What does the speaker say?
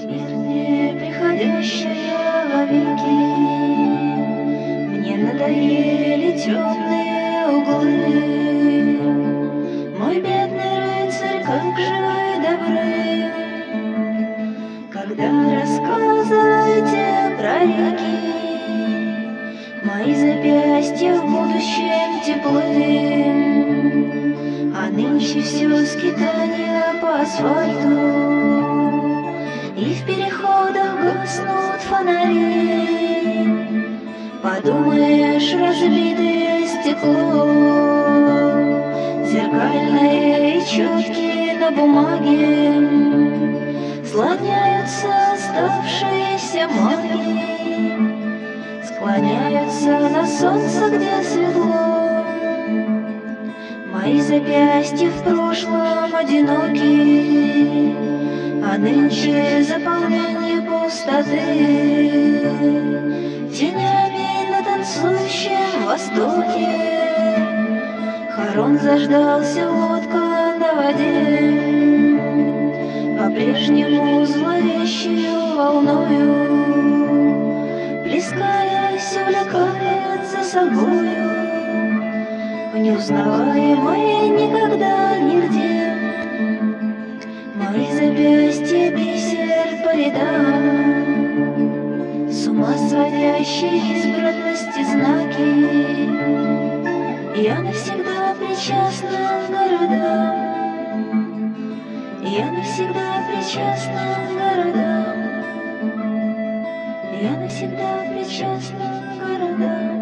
Смерть не приходящая вовеки, мне надоели темные углы. Мой бедный рыцарь, как же вы добры, когда рассказываете про реки. Мои запястья в будущем теплы, а нынче все скитания по асфальту, и в переходах гаснут фонари. Подумаешь, разбитое стекло, зеркальное и четкие на бумаге, склоняются оставшиеся маги, склоняются на солнце, где светло. Мои запястья в прошлом одиноки, а нынче заполнение пустоты тенями на танцующем востоке. Хорон заждался, лодка на воде, по-прежнему зловещую волною, плескаясь, увлекает за собою в неузнаваемой никогда нигде. Мои запястья бисер по рядам, с ума сводящие избранности знаки. Я навсегда причастна к городам, я навсегда причастна к городам, я навсегда причастна к городам.